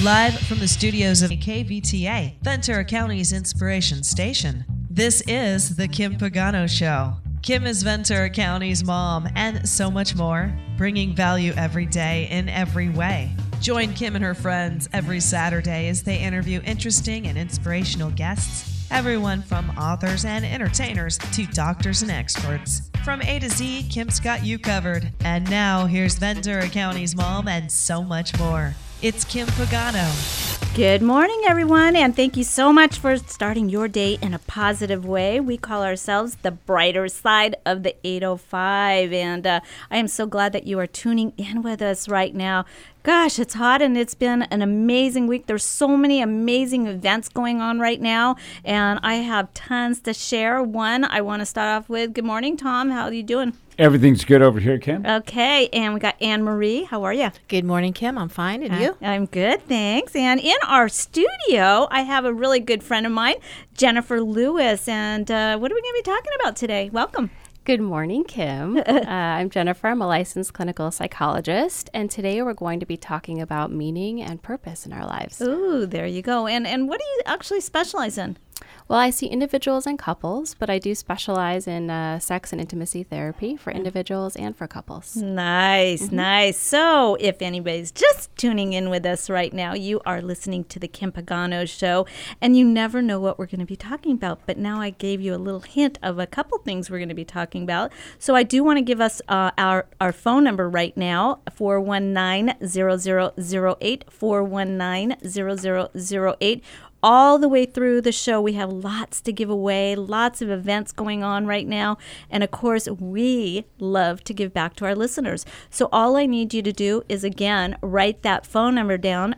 Live from the studios of KVTA, Ventura County's inspiration station, this is The Kim Pagano Show. Kim is Ventura County's mom and so much more, bringing value every day in every way. Join Kim and her friends every Saturday as they interview interesting and inspirational guests, everyone from authors and entertainers to doctors and experts. From A to Z, Kim's got you covered. And now, here's Ventura County's mom and so much more. It's Kim Pagano. Good morning, everyone, and thank you so much for starting your day in a positive way. We call ourselves the brighter side of the 805, and I am so glad that you are tuning in with us right now. Gosh, it's hot and it's been an amazing week. There's so many amazing events going on right now, and I have tons to share. One, I want to start off with, good morning, Tom. How are you doing? Everything's good over here, Kim. Okay, and we got Anne Marie. How are you? Good morning, Kim. I'm fine. And you? I'm good, thanks. And in our studio, I have a really good friend of mine, Jennifer Lewis. And what are we going to be talking about today? Welcome. Good morning, Kim. I'm Jennifer. I'm a licensed clinical psychologist, and today we're going to be talking about meaning and purpose in our lives. Ooh, there you go. And what do you actually specialize in? Well, I see individuals and couples, but I do specialize in sex and intimacy therapy for individuals and for couples. Nice, nice. So if anybody's just tuning in with us right now, you are listening to the Kim Pagano Show, and you never know what we're going to be talking about. But now I gave you a little hint of a couple things we're going to be talking about. So I do want to give us our phone number right now, 419-0008, 419-0008. All the way through the show, we have lots to give away, lots of events going on right now. And of course, we love to give back to our listeners. So all I need you to do is, again, write that phone number down,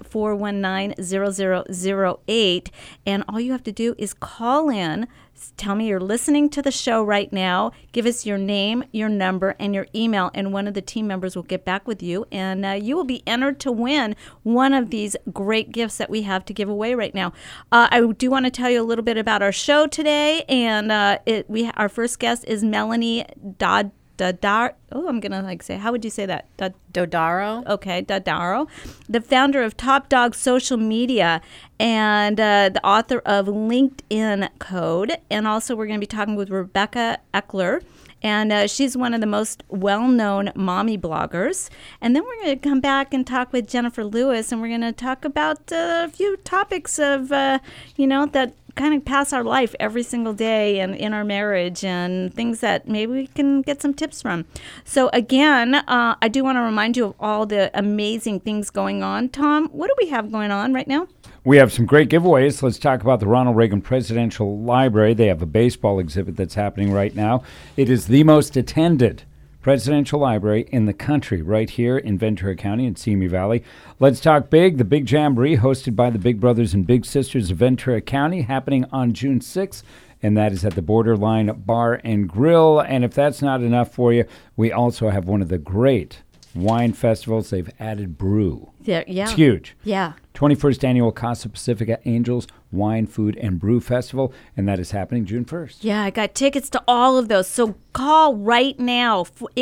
419-0008. And all you have to do is call in. Tell me you're listening to the show right now. Give us your name, your number, and your email, and one of the team members will get back with you, and you will be entered to win one of these great gifts that we have to give away right now. I do want to tell you a little bit about our show today, and our first guest is Melanie I'm going to say, how would you say that? Dodaro. Okay, Dodaro, the founder of Top Dog Social Media and the author of LinkedIn Code. And also we're going to be talking with Rebecca Eckler. And she's one of the most well-known mommy bloggers. And then we're going to come back and talk with Jennifer Lewis, and we're going to talk about a few topics of, that kind of pass our life every single day and in our marriage, and things that maybe we can get some tips from. So again, I do want to remind you of all the amazing things going on. Tom, what do we have going on right now? We have some great giveaways. Let's talk about the Ronald Reagan Presidential Library. They have a baseball exhibit that's happening right now. It is the most attended presidential library in the country, right here in Ventura County in Simi Valley. Let's talk big. The Big Jamboree, hosted by the Big Brothers and Big Sisters of Ventura County, happening on June 6th, and that is at the Borderline Bar and Grill. And if that's not enough for you, we also have one of the great wine festivals. They've added brew. Yeah. It's huge. Yeah. 21st Annual Casa Pacifica Angels Wine, Food, and Brew Festival, and that is happening June 1st. Yeah, I got tickets to all of those. So call right now,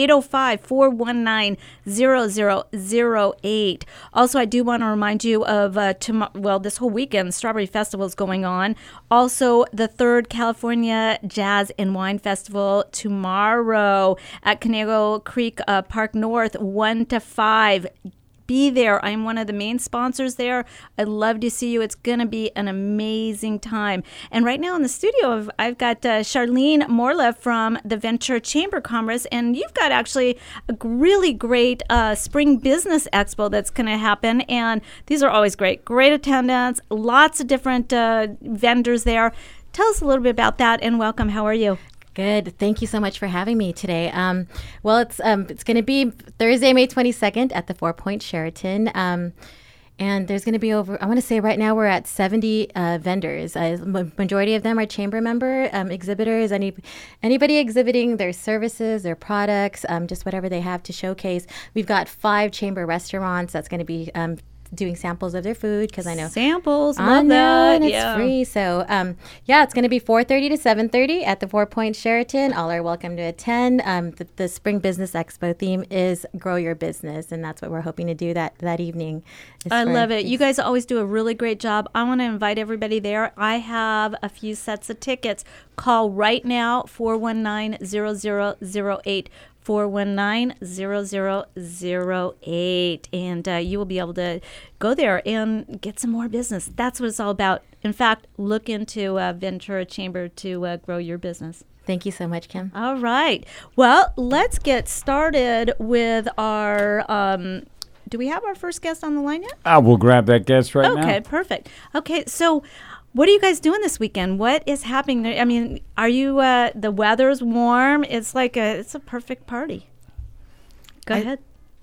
805-419-0008. Also, I do want to remind you of this whole weekend, Strawberry Festival is going on. Also, the 3rd California Jazz and Wine Festival tomorrow at Conejo Creek Park North, 1 to 5. Be there. I'm one of the main sponsors there. I'd love to see you. It's going to be an amazing time. And right now in the studio, I've got Charlene Morla from the Ventura Chamber of Commerce, and you've got actually a really great Spring Business Expo that's going to happen. And these are always great. Great attendance, lots of different vendors there. Tell us a little bit about that, and welcome. How are you? Good. Thank you so much for having me today. It's going to be Thursday, May 22nd at the 4 Point Sheraton. And there's going to be I want to say right now we're at 70 vendors. Majority of them are chamber member exhibitors, anybody exhibiting their services, their products, just whatever they have to showcase. We've got 5 chamber restaurants that's going to be doing samples of their food because I know samples. I Love know, that. and it's free. So, it's going to be 4:30 to 7:30 at the 4 Point Sheraton. All are welcome to attend. The Spring Business Expo theme is Grow Your Business, and that's what we're hoping to do that evening. I love it. You guys always do a really great job. I want to invite everybody there. I have a few sets of tickets. Call right now, 419-0008. 419-0008, and you will be able to go there and get some more business. That's what it's all about. In fact, look into Ventura Chamber to grow your business. Thank you so much, Kim. All right. Well, let's get started with our do we have our first guest on the line yet? We'll grab that guest right now. Okay, perfect. Okay, so what are you guys doing this weekend? What is happening there? I mean, are you, the weather's warm. It's like it's a perfect party. Go ahead.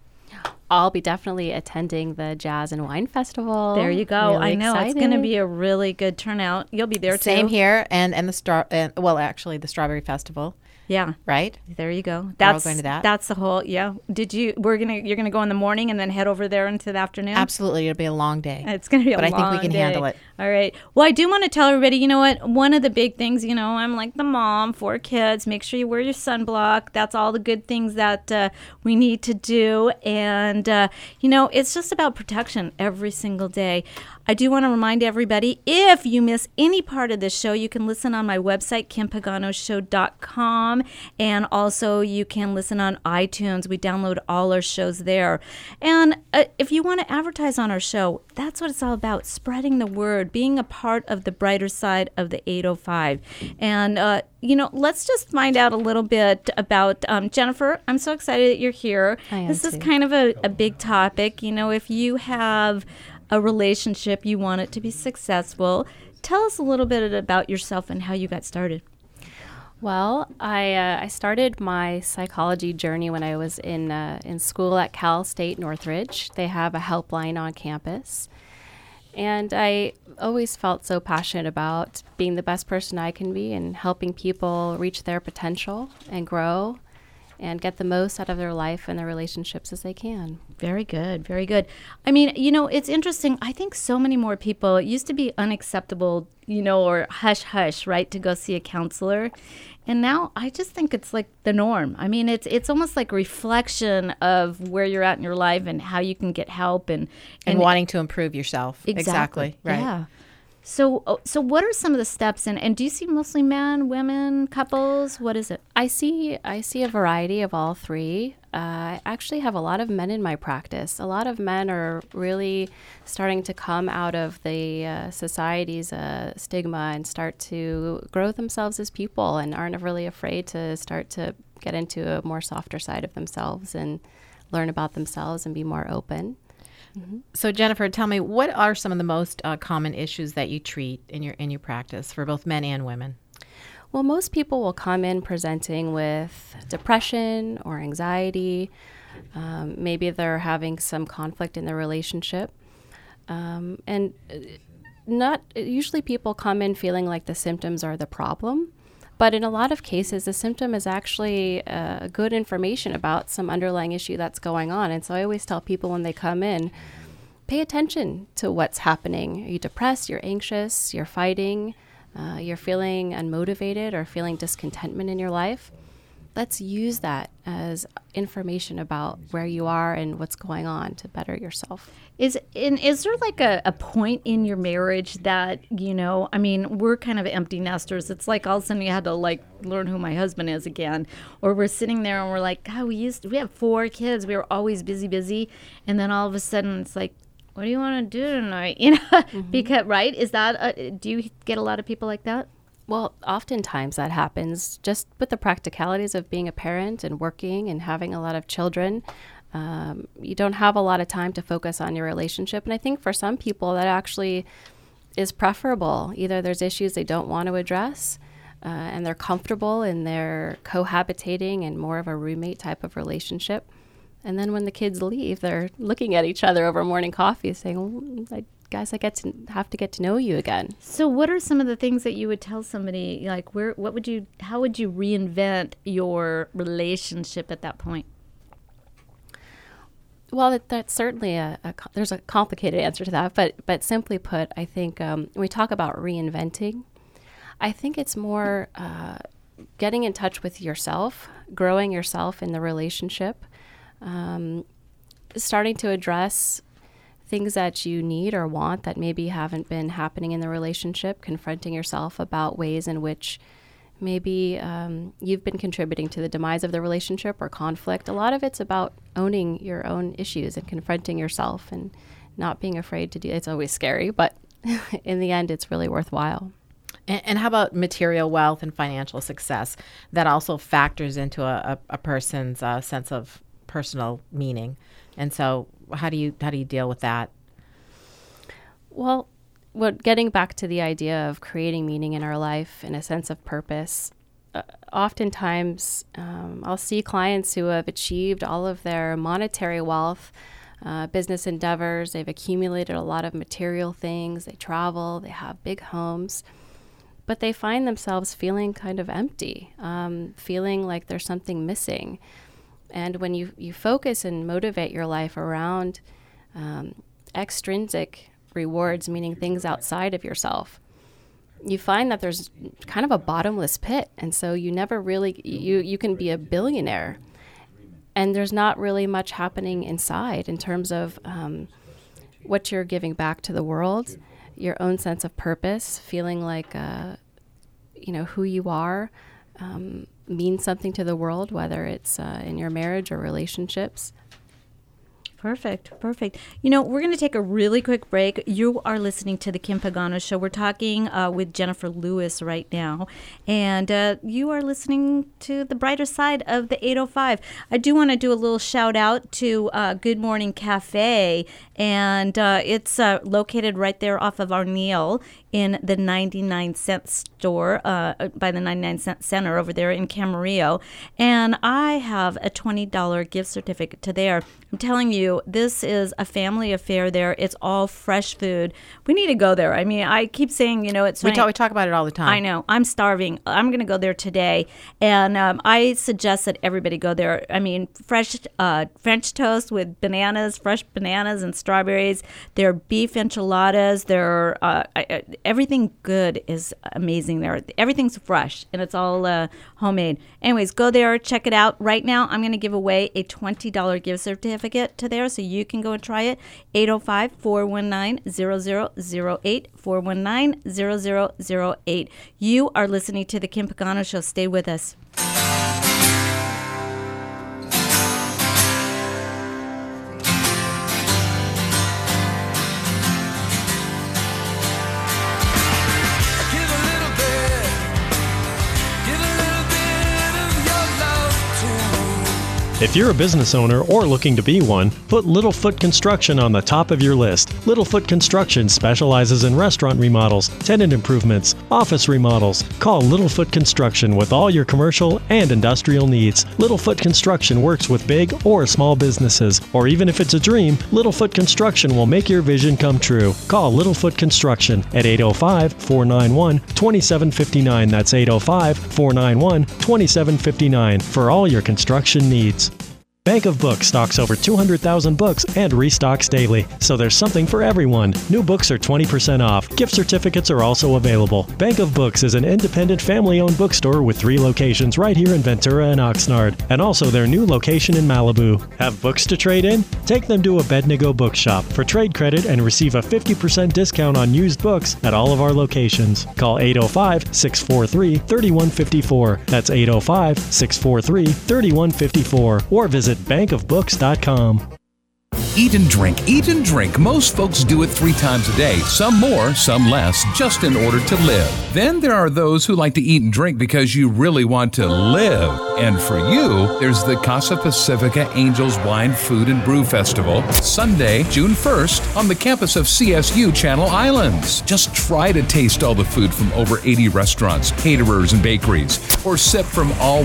I'll be definitely attending the Jazz and Wine Festival. There you go. Really I know excited. it's going to be a really good turnout. You'll be there too. Same here, and the actually the Strawberry Festival. Yeah. Right? There you go. We're all going to that. That's the whole, yeah. You're going to go in the morning and then head over there into the afternoon? Absolutely. It'll be a long day. It's going to be a long day. But I think we can handle it. All right. Well, I do want to tell everybody, you know what? One of the big things, I'm like the mom, 4 kids. Make sure you wear your sunblock. That's all the good things that we need to do. And, it's just about protection every single day. I do want to remind everybody, if you miss any part of this show, you can listen on my website, KimPaganoShow.com, and also you can listen on iTunes. We download all our shows there. And if you want to advertise on our show, that's what it's all about, spreading the word, being a part of the brighter side of the 805. And, let's just find out a little bit about Jennifer. I'm so excited that you're here. I am This is too. kind of a big topic. If you have a relationship, you want it to be successful. Tell us a little bit about yourself and how you got started. Well, I started my psychology journey when I was in school at Cal State Northridge. They have a helpline on campus. And I always felt so passionate about being the best person I can be and helping people reach their potential and grow and get the most out of their life and their relationships as they can. Very good. Very good. I mean, it's interesting. I think so many more people, it used to be unacceptable, or hush hush, right, to go see a counselor. And now I just think it's like the norm. I mean, it's almost like a reflection of where you're at in your life and how you can get help and wanting to improve yourself. Exactly. Right. Yeah. So what are some of the steps, and do you see mostly men, women, couples? What is it? I see a variety of all three. I actually have a lot of men in my practice. A lot of men are really starting to come out of the society's stigma and start to grow themselves as people and aren't really afraid to start to get into a more softer side of themselves and learn about themselves and be more open. Mm-hmm. So Jennifer, tell me, what are some of the most common issues that you treat in your practice for both men and women? Well, most people will come in presenting with depression or anxiety. Maybe they're having some conflict in their relationship. And not usually people come in feeling like the symptoms are the problem. But in a lot of cases, the symptom is actually good information about some underlying issue that's going on. And so I always tell people when they come in, pay attention to what's happening. Are you depressed? You're anxious? You're fighting? You're feeling unmotivated or feeling discontentment in your life? Let's use that as information about where you are and what's going on to better yourself. Is there like a point in your marriage that, I mean, we're kind of empty nesters. It's like all of a sudden you had to like learn who my husband is again. Or we're sitting there and we're like, God, we have 4 kids. We were always busy. And then all of a sudden it's like, what do you want to do tonight? Mm-hmm. Because, right? Is that, do you get a lot of people like that? Well, oftentimes that happens just with the practicalities of being a parent and working and having a lot of children. You don't have a lot of time to focus on your relationship. And I think for some people that actually is preferable. Either there's issues they don't want to address and they're comfortable in their cohabitating and more of a roommate type of relationship. And then when the kids leave, they're looking at each other over morning coffee saying, well, guys, I have to get to know you again. So what are some of the things that you would tell somebody, like how would you reinvent your relationship at that point? Well, that's certainly there's a complicated answer to that, but simply put, I think when we talk about reinventing, I think it's more getting in touch with yourself, growing yourself in the relationship, starting to address things that you need or want that maybe haven't been happening in the relationship, confronting yourself about ways in which maybe you've been contributing to the demise of the relationship or conflict. A lot of it's about owning your own issues and confronting yourself and not being afraid to do it. It's always scary, but in the end, it's really worthwhile. And how about material wealth and financial success? That also factors into a person's sense of personal meaning. And so how do you deal with that? Well, getting back to the idea of creating meaning in our life and a sense of purpose, oftentimes I'll see clients who have achieved all of their monetary wealth, business endeavors. They've accumulated a lot of material things. They travel, they have big homes, but they find themselves feeling kind of empty, feeling like there's something missing. And when you focus and motivate your life around extrinsic rewards, meaning things outside of yourself, you find that there's kind of a bottomless pit. And so you never really, you can be a billionaire and there's not really much happening inside in terms of what you're giving back to the world, your own sense of purpose, feeling like, who you are means something to the world, whether it's in your marriage or relationships. Perfect. We're going to take a really quick break. You are listening to The Kim Pagano Show. We're talking with Jennifer Lewis right now, and you are listening to the brighter side of the 805. I do want to do a little shout out to Good Morning Cafe, and it's located right there off of Arneal in the 99-cent store by the 99-cent center over there in Camarillo. And I have a $20 gift certificate to there. I'm telling you, this is a family affair there. It's all fresh food. We need to go there. I mean, I keep saying, it's... We talk about it all the time. I know. I'm starving. I'm going to go there today. And I suggest that everybody go there. I mean, fresh French toast with bananas, fresh bananas and strawberries. Their beef enchiladas. Their everything good is amazing there. Everything's fresh, and it's all homemade. Anyways, go there. Check it out. Right now, I'm going to give away a $20 gift certificate to there, so you can go and try it. 805-419-0008, 419-0008. You are listening to The Kim Pagano Show. Stay with us. If you're a business owner or looking to be one, put Littlefoot Construction on the top of your list. Littlefoot Construction specializes in restaurant remodels, tenant improvements, office remodels. Call Littlefoot Construction with all your commercial and industrial needs. Littlefoot Construction works with big or small businesses, or even if it's a dream, Littlefoot Construction will make your vision come true. Call Littlefoot Construction at 805-491-2759. That's 805-491-2759 for all your construction needs. Bank of Books stocks over 200,000 books and restocks daily, so there's something for everyone. New books are 20% off. Gift certificates are also available. Bank of Books is an independent family-owned bookstore with 3 locations right here in Ventura and Oxnard, and also their new location in Malibu. Have books to trade in? Take them to Abednego Bookshop for trade credit and receive a 50% discount on used books at all of our locations. Call 805-643-3154. That's 805-643-3154. Or visit bankofbooks.com. Eat and drink. Most folks do it 3 times a day, some more, some less, just in order to live. Then there are those who like to eat and drink because you really want to live. And for you, there's the Casa Pacifica Angels Wine, Food, and Brew Festival, Sunday, June 1st, on the campus of CSU Channel Islands. Just try to taste all the food from over 80 restaurants, caterers, and bakeries, or sip from all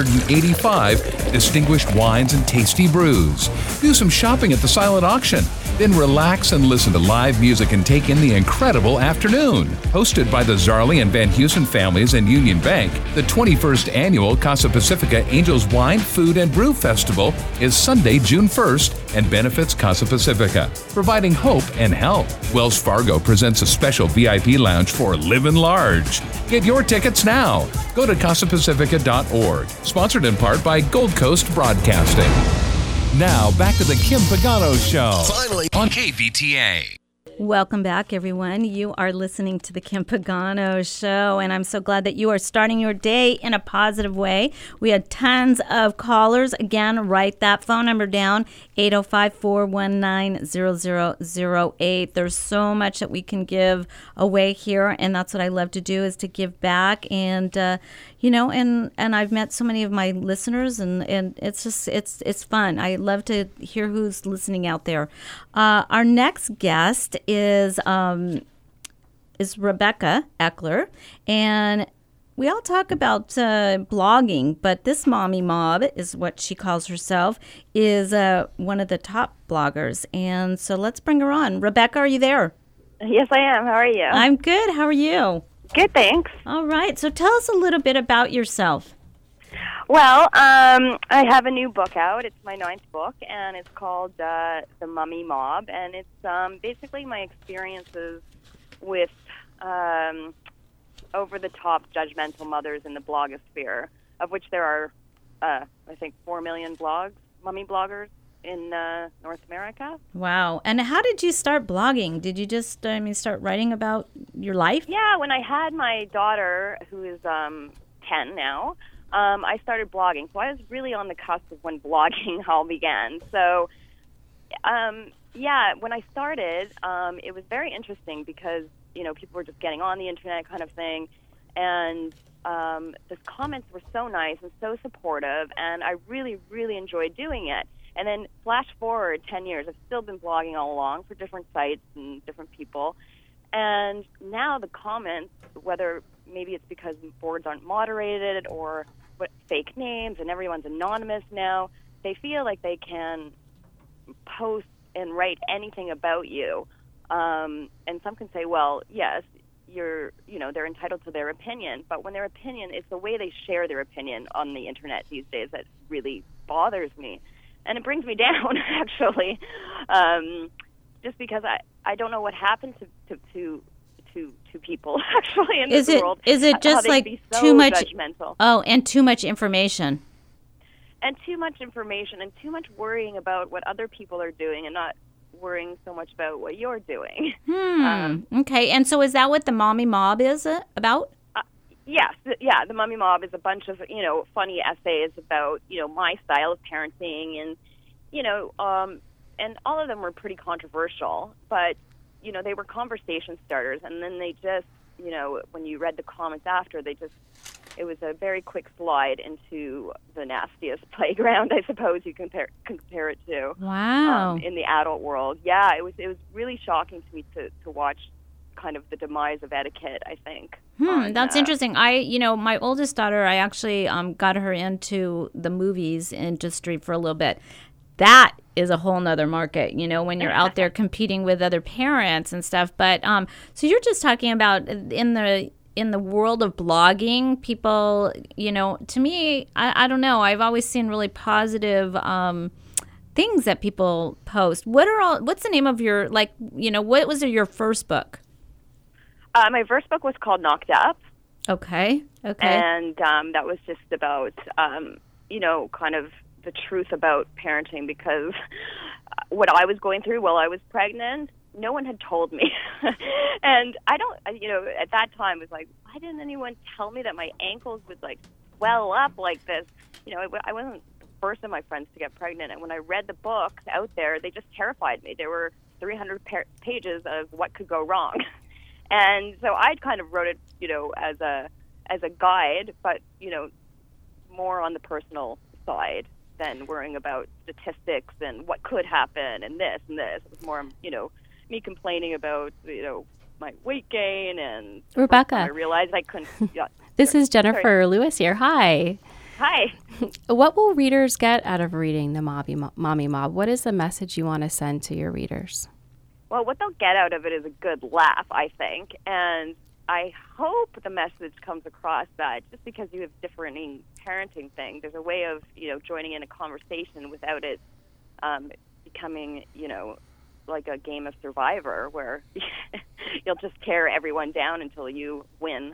185 distinguished wines and tasty brews. Do some shopping at the silent auction Then relax and listen to live music and take in the incredible afternoon. Hosted by the Zarley and Van Heusen families and Union Bank, the 21st Annual Casa Pacifica Angels Wine, Food, and Brew Festival is Sunday, June 1st and benefits Casa Pacifica, providing hope and help. Wells Fargo presents a special VIP lounge for Livin' Large. Get your tickets now. Go to CasaPacifica.org. Sponsored in part by Gold Coast Broadcasting. Now, back to the Kim Pagano Show. Finally on KVTA. Welcome back, everyone. You are listening to the Kim Pagano Show, and I'm so glad that you are starting your day in a positive way. We had tons of callers. Again, write that phone number down, 805-419-0008. There's so much that we can give away here, and that's what I love to do, is to give back. And and I've met so many of my listeners, and it's just it's fun. I love to hear who's listening out there. Our next guest is Rebecca Eckler, and we all talk about blogging, but this mommy mob is what she calls herself, is one of the top bloggers. And so let's bring her on. Rebecca, are you there? Yes, I am. How are you? I'm good. How are you? Good, thanks. All right. So tell us a little bit about yourself. Well, I have a new book out. It's my 9th book, and it's called The Mummy Mob, and it's basically my experiences with over-the-top judgmental mothers in the blogosphere, of which there are, I think, 4 million mummy bloggers in North America. Wow. And how did you start blogging? Did you just, start writing about your life? Yeah, when I had my daughter, who is 10 now, I started blogging. So I was really on the cusp of when blogging all began. So, when I started, it was very interesting because, people were just getting on the internet kind of thing. And the comments were so nice and so supportive, and I really, really enjoyed doing it. And then flash forward 10 years, I've still been blogging all along for different sites and different people. And now the comments, whether maybe it's because boards aren't moderated or fake names and everyone's anonymous now, they feel like they can post and write anything about you. And some can say, well, yes, they're entitled to their opinion. But when their opinion, it's the way they share their opinion on the internet these days that really bothers me. And it brings me down, actually, just because I don't know what happened to people actually in this world. Is it just like too much judgmental? Oh, and too much information. And too much information and too much worrying about what other people are doing and not worrying so much about what you're doing. Okay, and so is that what the Mommy Mob is about? Yes, the Mummy Mob is a bunch of, funny essays about, my style of parenting and, and all of them were pretty controversial, but, they were conversation starters. And then they just, when you read the comments after, it was a very quick slide into the nastiest playground, I suppose you compare it to. Wow. In the adult world. Yeah, it was really shocking to me to watch kind of the demise of etiquette, I think. That's interesting. My oldest daughter, I actually got her into the movies industry for a little bit. That is a whole nother market, when you're out there competing with other parents and stuff. But so you're just talking about in the world of blogging, people, to me, I don't know. I've always seen really positive things that people post. What's the name of your, what was your first book? My first book was called Knocked Up. Okay. And that was just about, kind of the truth about parenting, because what I was going through while I was pregnant, no one had told me. And I don't, at that time it was like, why didn't anyone tell me that my ankles would swell up like this? I wasn't the first of my friends to get pregnant. And when I read the books out there, they just terrified me. There were 300 pages of what could go wrong. And so I kind of wrote it, as a guide, but, more on the personal side than worrying about statistics and what could happen and this and this. It was more, me complaining about, my weight gain and Rebecca. I realized I couldn't. Yeah. This is Jennifer Lewis here. Hi. Hi. What will readers get out of reading the Mommy Mob? What is the message you want to send to your readers? Well, what they'll get out of it is a good laugh, I think. And I hope the message comes across that just because you have differing parenting things, there's a way of, joining in a conversation without it becoming, like a game of Survivor where you'll just tear everyone down until you win.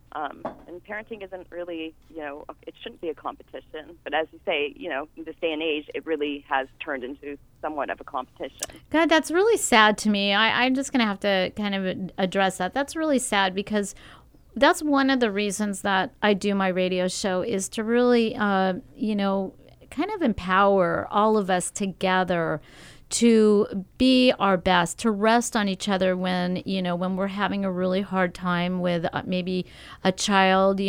And parenting isn't really, it shouldn't be a competition. But as you say, in this day and age, it really has turned into somewhat of a competition. God, that's really sad to me. I'm just going to have to kind of address that. That's really sad because that's one of the reasons that I do my radio show is to really, kind of empower all of us together to be our best, to rest on each other when we're having a really hard time with maybe a child,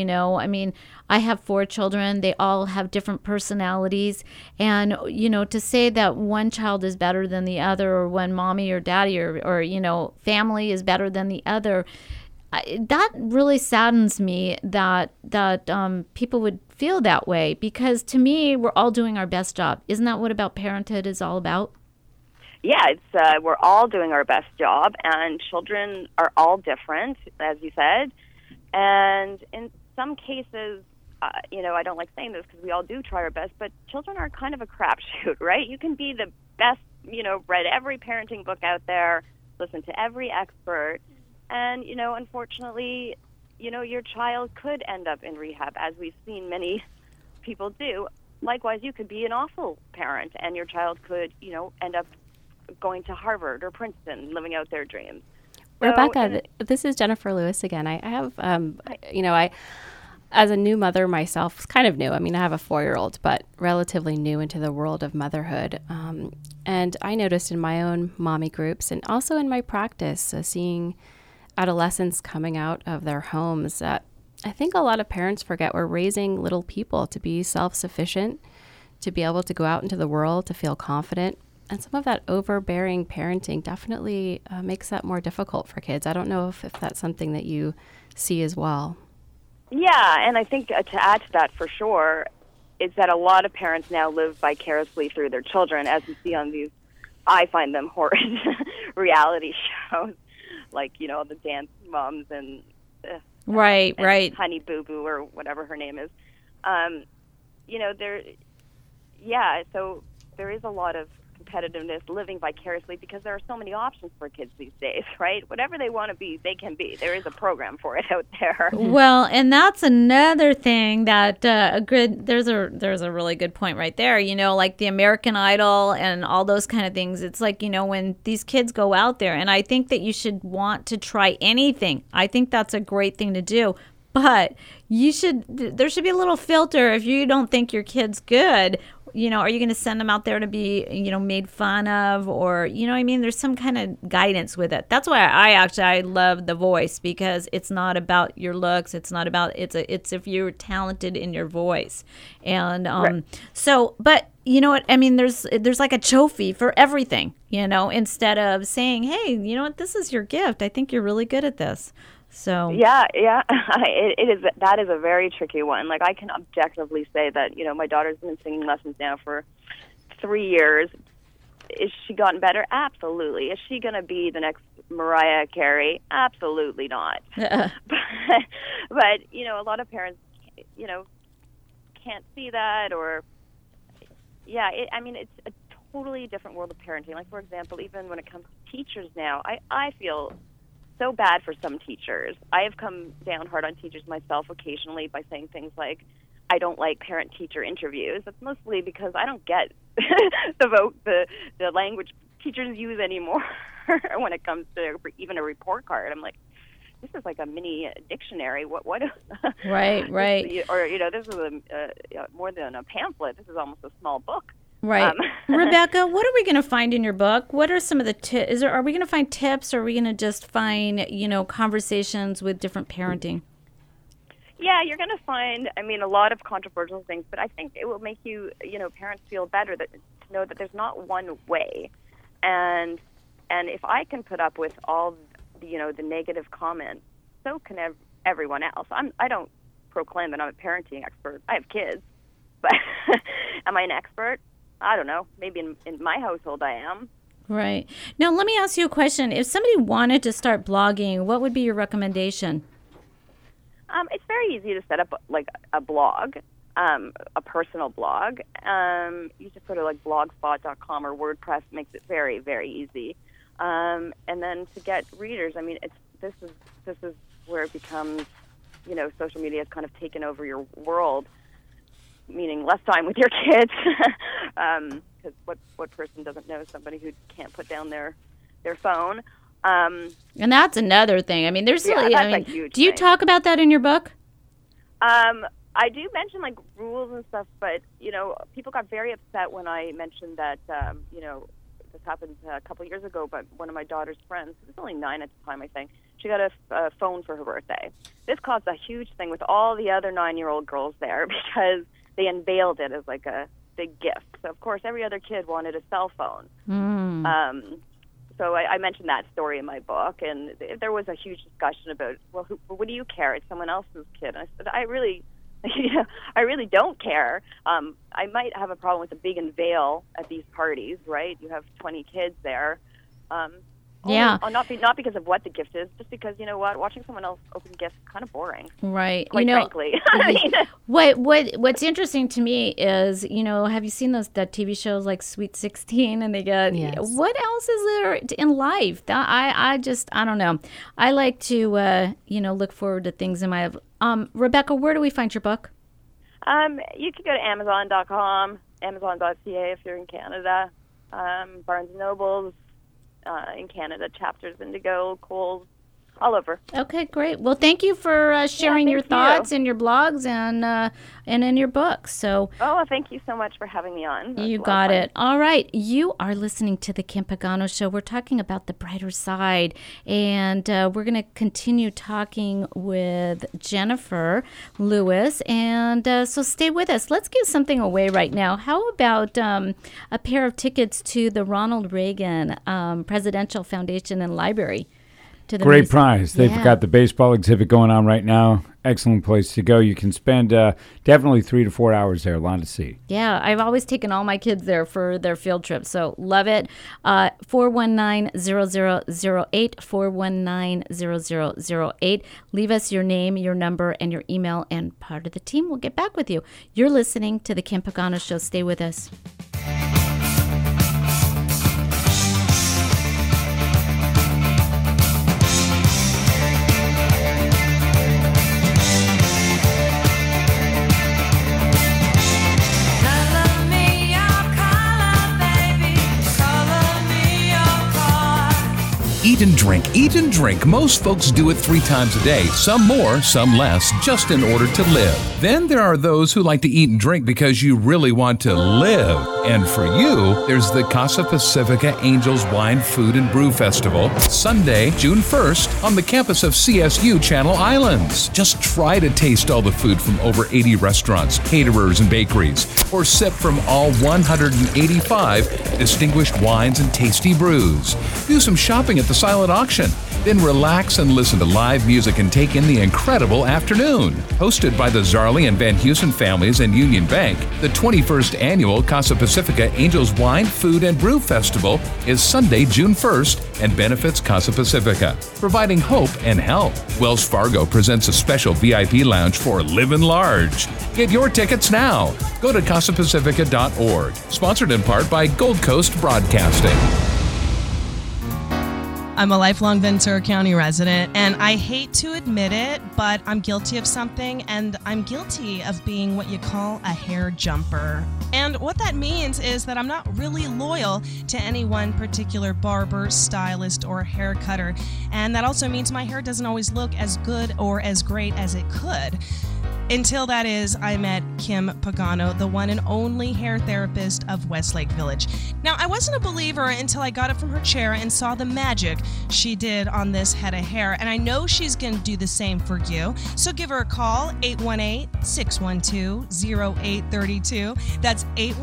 I have 4 children. They all have different personalities. And, to say that one child is better than the other or when mommy or daddy or family is better than the other, that really saddens me that people would feel that way because to me, we're all doing our best job. Isn't that what about parenthood is all about? Yeah, we're all doing our best job, and children are all different, as you said. And in some cases, I don't like saying this because we all do try our best, but children are kind of a crapshoot, right? You can be the best, read every parenting book out there, listen to every expert, and, unfortunately, your child could end up in rehab, as we've seen many people do. Likewise, you could be an awful parent, and your child could, end up going to Harvard or Princeton, living out their dreams. Rebecca, this is Jennifer Lewis again. I have, I, as a new mother myself, kind of new. I have a 4-year-old, but relatively new into the world of motherhood. And I noticed in my own mommy groups and also in my practice, seeing adolescents coming out of their homes that I think a lot of parents forget we're raising little people to be self-sufficient, to be able to go out into the world, to feel confident. And some of that overbearing parenting definitely makes that more difficult for kids. I don't know if that's something that you see as well. Yeah, and I think to add to that for sure is that a lot of parents now live vicariously through their children, as we see on these, I find them horrid reality shows, like, the dance moms and right, Honey Boo Boo or whatever her name is. So there is a lot of competitiveness living vicariously because there are so many options for kids these days, right? Whatever they want to be, they can be. There is a program for it out there. Well, and that's another thing that there's a really good point right there. Like the American Idol and all those kind of things. It's like, when these kids go out there, and I think that you should want to try anything. I think that's a great thing to do. But there should be a little filter if you don't think your kid's good. Are you going to send them out there to be, made fun of or, there's some kind of guidance with it. That's why I love The Voice because it's not about your looks. It's not about, it's if you're talented in your voice. And right. So, but you know what? There's like a trophy for everything, instead of saying, hey, you know what? This is your gift. I think you're really good at this. So yeah, that is a very tricky one. Like I can objectively say that my daughter's been in singing lessons now for 3 years. Is she gotten better? Absolutely. Is she going to be the next Mariah Carey? Absolutely not. But a lot of parents can't see that or it's a totally different world of parenting. Like for example, even when it comes to teachers now, I feel so bad for some teachers. I have come down hard on teachers myself occasionally by saying things like, I don't like parent-teacher interviews. That's mostly because I don't get the language teachers use anymore when it comes to even a report card. I'm like, this is like a mini dictionary. What? Right. This is more than a pamphlet. This is almost a small book. Right. Rebecca, what are we going to find in your book? What are some of the tips? Are we going to find tips or are we going to just find, conversations with different parenting? Yeah, you're going to find, a lot of controversial things, but I think it will make you, parents feel better to know that there's not one way. And if I can put up with all, the negative comments, so can everyone else. I don't proclaim that I'm a parenting expert. I have kids. But am I an expert? I don't know. Maybe in my household I am. Right. Now, let me ask you a question. If somebody wanted to start blogging, what would be your recommendation? It's very easy to set up like a blog, a personal blog. You just go to like blogspot.com or WordPress. Makes it very, very easy. And then to get readers, I mean, this is where it becomes, you know, social media has kind of taken over your world, meaning less time with your kids. Because what person doesn't know somebody who can't put down their phone? And that's another thing. I mean, there's that's a huge do you thing. talk about that in your book? I do mention like rules and stuff, but you know, people got very upset when I mentioned that. You know, this happened a couple of years ago, but one of my daughter's friends, who was only 9 at the time, I think, she got a phone for her birthday. This caused a huge thing with all the other 9-year-old girls there because they unveiled it as like a big gift. So of course, every other kid wanted a cell phone. So I mentioned that story in my book, and there was a huge discussion about, well, what do you care? It's someone else's kid. And I said, I really don't care. I might have a problem with the big unveil at these parties, right? You have 20 kids there. Not because of what the gift is, just because, you know what, watching someone else open gifts is kind of boring. Right. Quite frankly. I mean, what's interesting to me is, you know, have you seen that TV shows like Sweet 16 and they get, what else is there in life? I don't know. I like to, you know, look forward to things in my life. Rebecca, where do we find your book? You can go to Amazon.com, Amazon.ca if you're in Canada, Barnes & Noble's, in Canada, Chapters, Indigo, Kohl's, all over. Okay, great. Well, thank you for sharing your thoughts and your blogs and in your book. So, thank you so much for having me on. You got it. All right. You are listening to The Kim Pagano Show. We're talking about the brighter side, and we're going to continue talking with Jennifer Lewis. And so stay with us. Let's give something away right now. How about a pair of tickets to the Ronald Reagan Presidential Foundation and Library? Great prize. They've got the baseball exhibit going on right now. Excellent place to go. You can spend definitely 3 to 4 hours there. A lot to see. Yeah, I've always taken all my kids there for their field trip, so love it. 419-0008, 419-0008. Leave us your name, your number, and your email, and part of the team will get back with you. You're listening to The Kim Pagano Show. Stay with us. Eat and drink, eat and drink. Most folks do it 3 times a day, some more, some less, just in order to live. Then there are those who like to eat and drink because you really want to live. And for you, there's the Casa Pacifica Angels Wine, Food, and Brew Festival, Sunday, June 1st, on the campus of CSU Channel Islands. Just try to taste all the food from over 80 restaurants, caterers, and bakeries, or sip from all 185 distinguished wines and tasty brews. Do some shopping at the silent auction. Then relax and listen to live music and take in the incredible afternoon. Hosted by the Zarley and Van Heusen families and Union Bank, the 21st Annual Casa Pacifica Angels Wine, Food, and Brew Festival is Sunday, June 1st, and benefits Casa Pacifica, providing hope and help. Wells Fargo presents a special VIP lounge for Livin' Large. Get your tickets now. Go to CasaPacifica.org. Sponsored in part by Gold Coast Broadcasting. I'm a lifelong Ventura County resident, and I hate to admit it, but I'm guilty of something, and I'm guilty of being what you call a hair jumper. And what that means is that I'm not really loyal to any one particular barber, stylist, or hair cutter. And that also means my hair doesn't always look as good or as great as it could. Until that is, I met Kim Pagano, the one and only hair therapist of Westlake Village. Now, I wasn't a believer until I got up from her chair and saw the magic she did on this head of hair, and I know she's going to do the same for you. So give her a call, 818-612-0832. That's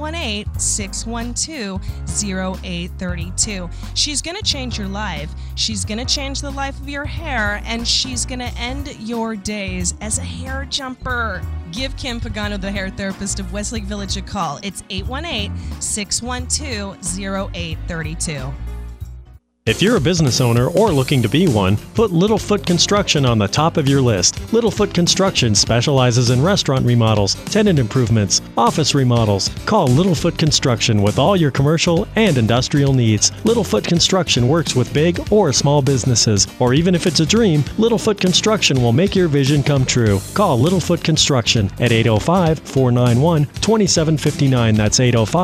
818-612-0832. She's going to change your life. She's going to change the life of your hair, and she's going to end your days as a hair jumper. her. Give Kim Pagano, the hair therapist of Westlake Village, a call. It's 818-612-0832. If you're a business owner or looking to be one, put Littlefoot Construction on the top of your list. Littlefoot Construction specializes in restaurant remodels, tenant improvements, office remodels. Call Littlefoot Construction with all your commercial and industrial needs. Littlefoot Construction works with big or small businesses, or even if it's a dream, Littlefoot Construction will make your vision come true. Call Littlefoot Construction at 805-491-2759. That's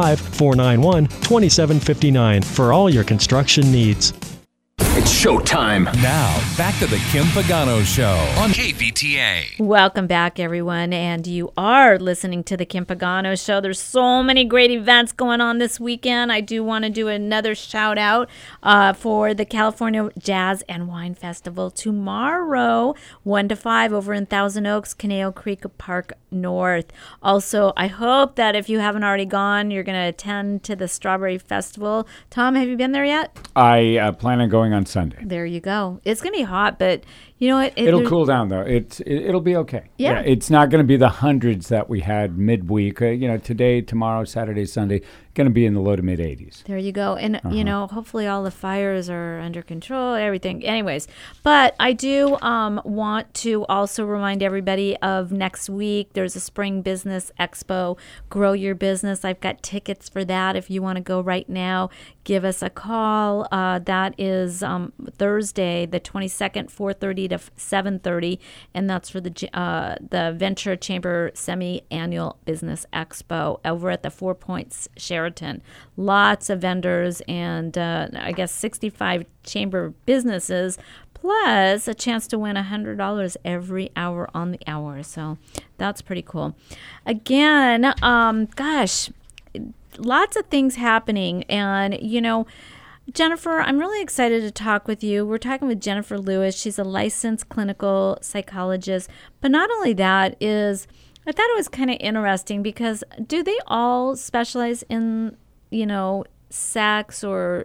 805-491-2759 for all your construction needs. It's showtime. Now, back to the Kim Pagano Show on KVTA. Welcome back, everyone, and you are listening to the Kim Pagano Show. There's so many great events going on this weekend. I do want to do another shout out for the California Jazz and Wine Festival tomorrow, 1 to 5 over in Thousand Oaks, Caneo Creek Park North. Also, I hope that if you haven't already gone, you're going to attend to the Strawberry Festival. Tom, have you been there yet? I plan on going on Sunday. There you go. It's going to be hot, but you know what? It'll cool down, though. It'll be okay. Yeah. It's not going to be the hundreds that we had midweek. Today, tomorrow, Saturday, Sunday, going to be in the low to mid 80s. There you go. And, hopefully all the fires are under control, everything. Anyways, but I do want to also remind everybody of next week. There's a Spring Business Expo, Grow Your Business. I've got tickets for that. If you want to go right now, give us a call. That is Thursday, the 22nd, 4:30 to 7:30, and that's for the Ventura Chamber Semi-Annual Business Expo over at the Four Points Sheraton. Lots of vendors and I guess 65 chamber businesses, plus a chance to win $100 every hour on the hour. So that's pretty cool. Again, lots of things happening, and Jennifer, I'm really excited to talk with you. We're talking with Jennifer Lewis. She's a licensed clinical psychologist. But not only that, I thought it was kind of interesting because do they all specialize in, sex or,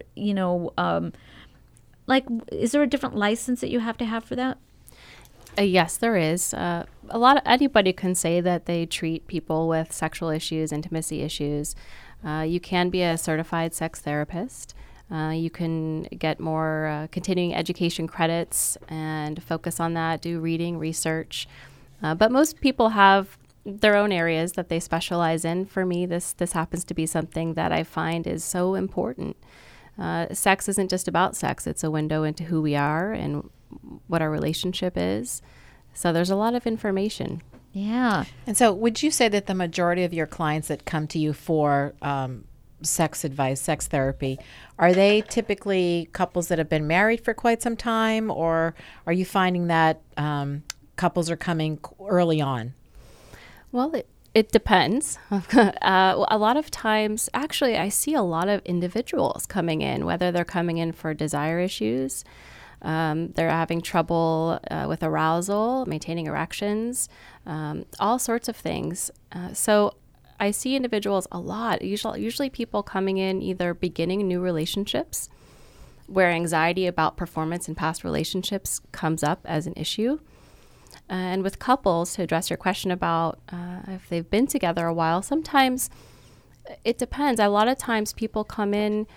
is there a different license that you have to have for that? Yes, there is. Anybody can say that they treat people with sexual issues, intimacy issues. You can be a certified sex therapist. You can get more continuing education credits and focus on that, do reading, research. But most people have their own areas that they specialize in. For me, this happens to be something that I find is so important. Sex isn't just about sex. It's a window into who we are and what our relationship is. So there's a lot of information. Yeah. And so would you say that the majority of your clients that come to you for sex advice, sex therapy, are they typically couples that have been married for quite some time, or are you finding that couples are coming early on? Well, it depends. A lot of times, actually, I see a lot of individuals coming in, whether they're coming in for desire issues, they're having trouble with arousal, maintaining erections, all sorts of things. So I see individuals a lot, usually people coming in either beginning new relationships where anxiety about performance in past relationships comes up as an issue. And with couples, to address your question about if they've been together a while, sometimes it depends. A lot of times people come in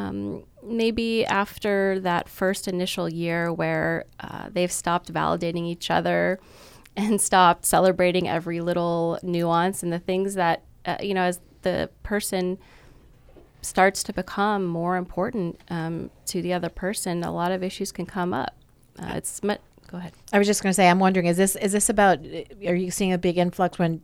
maybe after that first initial year where they've stopped validating each other and stopped celebrating every little nuance and the things that, as the person starts to become more important to the other person, a lot of issues can come up. Go ahead. I was just going to say, I'm wondering, is this about? Are you seeing a big influx when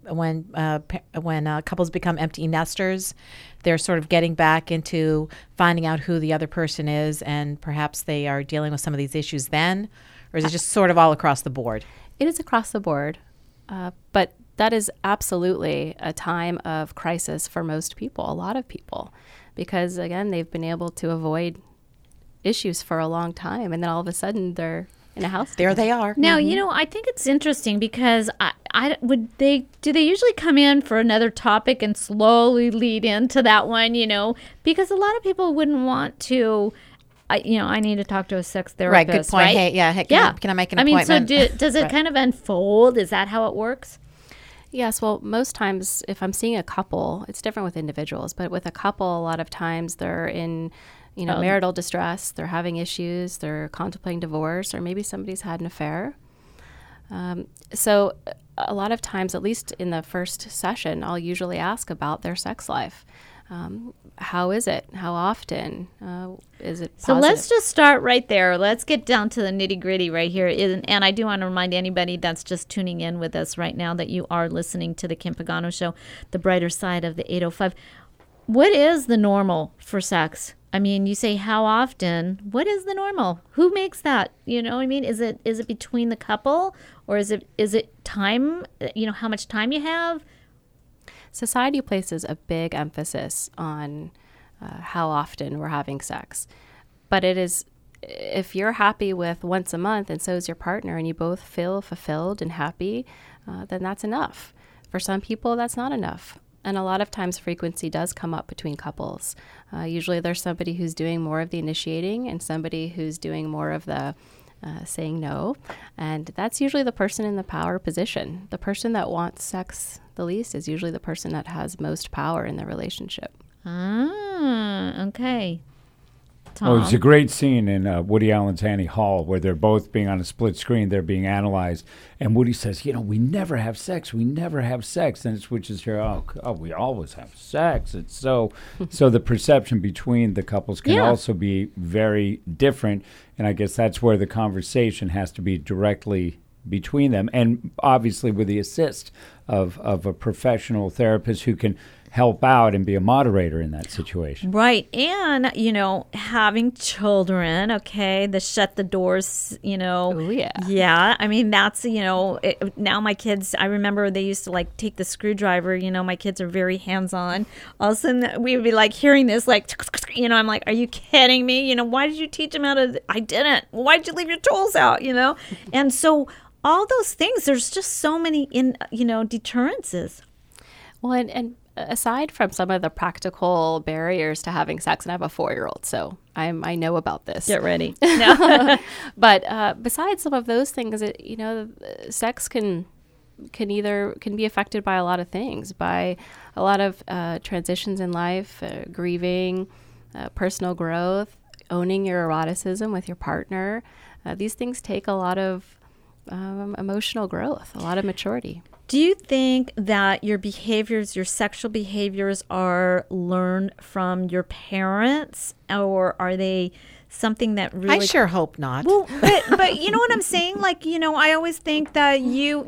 couples become empty nesters? They're sort of getting back into finding out who the other person is, and perhaps they are dealing with some of these issues then, or is it just sort of all across the board? It is across the board, but that is absolutely a time of crisis for most people, a lot of people, because again, they've been able to avoid issues for a long time, and then all of a sudden they're in a house. There they are. Now, I think it's interesting because do they usually come in for another topic and slowly lead into that one, because a lot of people wouldn't want to, I need to talk to a sex therapist. Right, good point. Right? Hey, can I make an appointment? So does it kind of unfold? Is that how it works? Yes, well, most times if I'm seeing a couple, it's different with individuals, but with a couple, a lot of times they're in, marital distress, they're having issues, they're contemplating divorce, or maybe somebody's had an affair. So a lot of times, at least in the first session, I'll usually ask about their sex life. How is it? How often? Is it positive? So let's just start right there. Let's get down to the nitty gritty right here. And I do want to remind anybody that's just tuning in with us right now that you are listening to the Kim Pagano Show, the brighter side of the 805. What is the normal for sex? I mean, you say how often. What is the normal? Who makes that? You know what I mean? Is it between the couple, or is it time? How much time you have? Society places a big emphasis on how often we're having sex. But it is, if you're happy with once a month and so is your partner and you both feel fulfilled and happy, then that's enough. For some people, that's not enough. And a lot of times frequency does come up between couples. Usually there's somebody who's doing more of the initiating and somebody who's doing more of the saying no. And that's usually the person in the power position. The person that wants sex the least is usually the person that has most power in the relationship. Okay. Tom? Well, it's a great scene in Woody Allen's Annie Hall where they're both being on a split screen. They're being analyzed. And Woody says, we never have sex. We never have sex. And it switches to, we always have sex. It's so the perception between the couples can also be very different. And I guess that's where the conversation has to be directly between them. And obviously with the assist of a professional therapist who can help out and be a moderator in that situation. Right. And, having children, okay, shut the doors, Oh, yeah. Yeah. I mean, that's, now my kids, I remember they used to take the screwdriver, my kids are very hands-on. All of a sudden we would be hearing this, I'm like, are you kidding me? Why did you teach them I didn't. Why did you leave your tools out, And so all those things, there's just so many deterrences. Well, and aside from some of the practical barriers to having sex, and I have a 4-year-old, so I know about this. Get ready. But besides some of those things, sex can be affected by a lot of things, by a lot of transitions in life, grieving, personal growth, owning your eroticism with your partner. These things take a lot of emotional growth, a lot of maturity. Do you think that your sexual behaviors are learned from your parents, or are they something that really... I sure hope not. Well, but you know what I'm saying? I always think that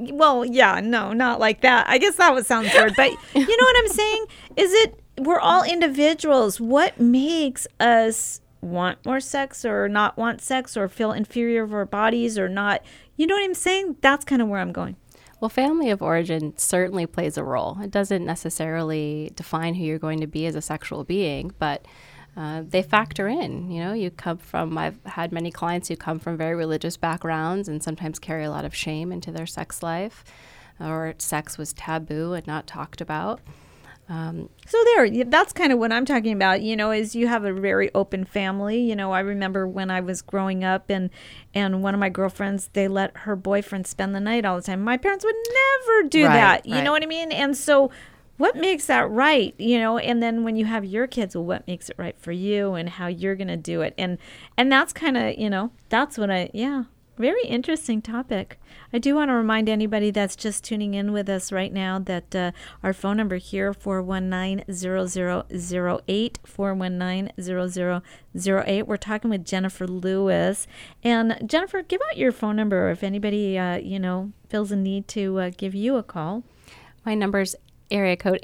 not like that. I guess that would sound weird, but you know what I'm saying? We're all individuals. What makes us want more sex or not want sex or feel inferior of our bodies or not? You know what I'm saying? That's kind of where I'm going. Well, family of origin certainly plays a role. It doesn't necessarily define who you're going to be as a sexual being, but they factor in. I've had many clients who come from very religious backgrounds and sometimes carry a lot of shame into their sex life, or sex was taboo and not talked about. That's kind of what I'm talking about, is you have a very open family. I remember when I was growing up and one of my girlfriends, they let her boyfriend spend the night all the time. My parents would never do that. You know what I mean? And so what makes that right? And then when you have your kids, well, what makes it right for you and how you're going to do it? And that's kind of, that's what very interesting topic. I do want to remind anybody that's just tuning in with us right now that our phone number here, 419-0008, 419-0008. We're talking with Jennifer Lewis. And Jennifer, give out your phone number if anybody, feels a need to give you a call. My number's area code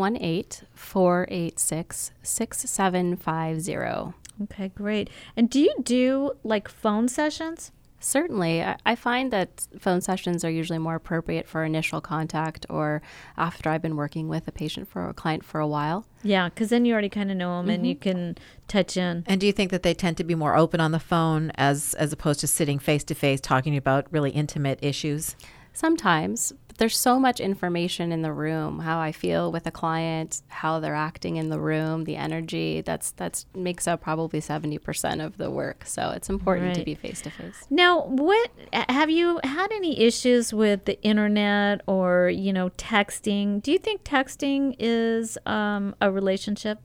818-486-6750. Okay, great. And do you do phone sessions? Certainly. I find that phone sessions are usually more appropriate for initial contact or after I've been working with a client for a while. Yeah, because then you already kind of know them and you can touch in. And do you think that they tend to be more open on the phone as opposed to sitting face-to-face talking about really intimate issues? Sometimes. there's so much information in the room, how I feel with a client, how they're acting in the room, the energy. That's makes up probably 70% of the work. So it's important to be face to face. Now, have you had any issues with the internet or, texting? Do you think texting is a relationship?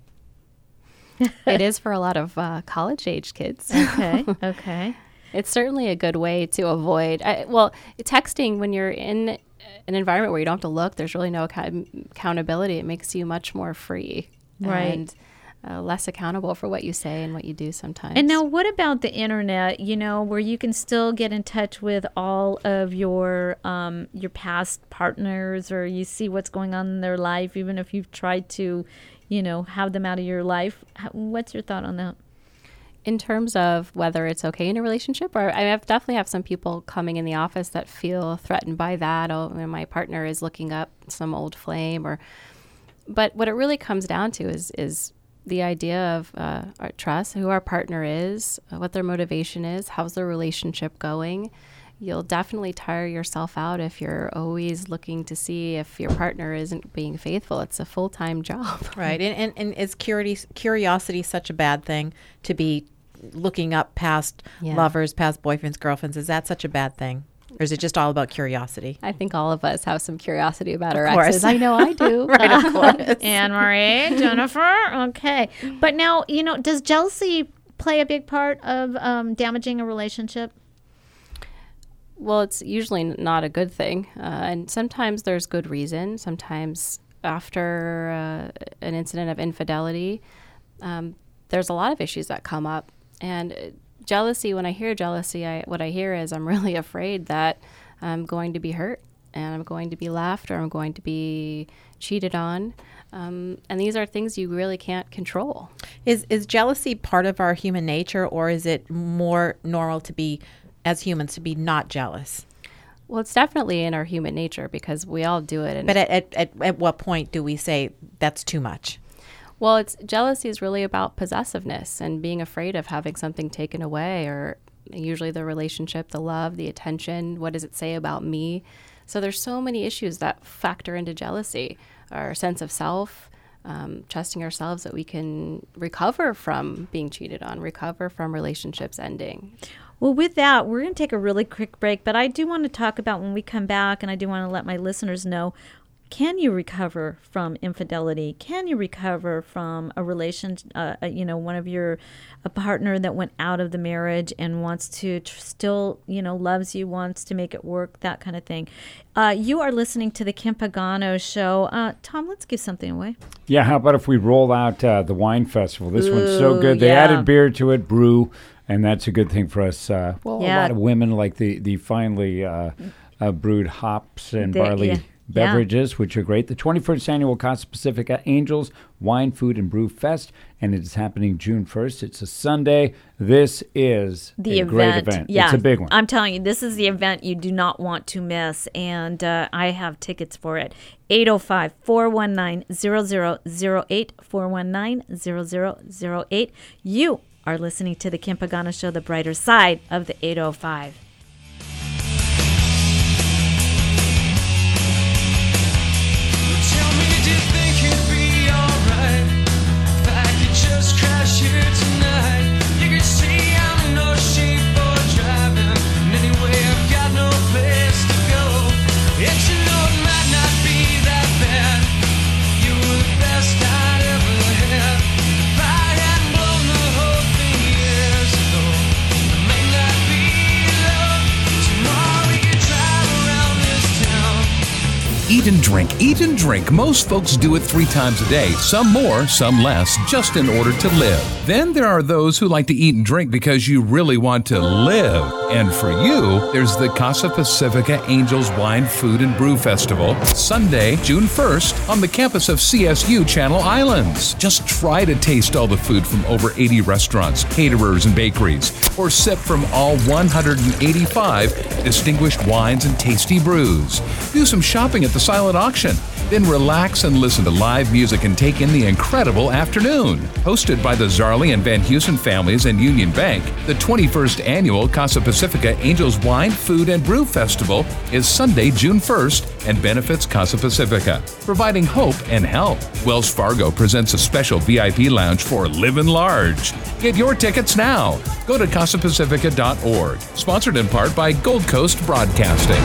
It is for a lot of college-age kids. Okay. It's certainly a good way to avoid. Texting when you're in an environment where you don't have to look, there's really no accountability. It makes you much more free, right? And less accountable for what you say and what you do sometimes. And now, what about the internet? Where you can still get in touch with all of your past partners, or you see what's going on in their life, even if you've tried to, have them out of your life. What's your thought on that? In terms of whether it's okay in a relationship, or I definitely have some people coming in the office that feel threatened by that. My partner is looking up some old flame, but what it really comes down to is the idea of our trust, who our partner is, what their motivation is, how's their relationship going. You'll definitely tire yourself out if you're always looking to see if your partner isn't being faithful. It's a full-time job. Right. And is curiosity such a bad thing, to be looking up past lovers, past boyfriends, girlfriends? Is that such a bad thing? Or is it just all about curiosity? I think all of us have some curiosity about our exes. I know I do. Right, of course. Anne-Marie, Jennifer. Okay. But now, does jealousy play a big part of damaging a relationship? Well, it's usually not a good thing. And sometimes there's good reason. Sometimes after an incident of infidelity, there's a lot of issues that come up. And jealousy, when I hear jealousy, what I hear is I'm really afraid that I'm going to be hurt and I'm going to be left or I'm going to be cheated on. And these are things you really can't control. Is jealousy part of our human nature, or is it more normal to be, as humans, to be not jealous? Well, it's definitely in our human nature because we all do it. But at what point do we say that's too much? Well, jealousy is really about possessiveness and being afraid of having something taken away, or usually the relationship, the love, the attention. What does it say about me? So there's so many issues that factor into jealousy. Our sense of self, trusting ourselves that we can recover from being cheated on, recover from relationships ending. Well, with that, we're going to take a really quick break, but I do want to talk about when we come back, and I do want to let my listeners know, can you recover from infidelity? Can you recover from a one of a partner that went out of the marriage and wants to still, loves you, wants to make it work, that kind of thing. You are listening to the Kim Pagano Show. Tom, let's give something away. Yeah, how about if we roll out the wine festival? This one's so good. They added beer to it, brew, and that's a good thing for us. A lot of women like the finely brewed hops and barley beverages, which are great. The 21st Annual Casa Pacifica Angels Wine, Food, and Brew Fest, and it is happening June 1st. It's a Sunday. This is a great event. Yeah, it's a big one. I'm telling you, this is the event you do not want to miss, and I have tickets for it. 805-419-0008, 419-0008. You are listening to the Kim Pagano Show, the brighter side of the 805. Eat and drink, eat and drink. Most folks do it 3 times a day, some more, some less, just in order to live. Then there are those who like to eat and drink because you really want to live. And for you, there's the Casa Pacifica Angels Wine, Food, and Brew Festival, Sunday, June 1st, on the campus of CSU Channel Islands. Just try to taste all the food from over 80 restaurants, caterers, and bakeries, or sip from all 185 distinguished wines and tasty brews. Do some shopping at the silent auction. Then relax and listen to live music and take in the incredible afternoon. Hosted by the Zarley and Van Heusen families and Union Bank, the 21st Annual Casa Pacifica Angels Wine, Food, and Brew Festival is Sunday, June 1st and benefits Casa Pacifica, providing hope and help. Wells Fargo presents a special VIP lounge for Livin' Large. Get your tickets now. Go to CasaPacifica.org. Sponsored in part by Gold Coast Broadcasting.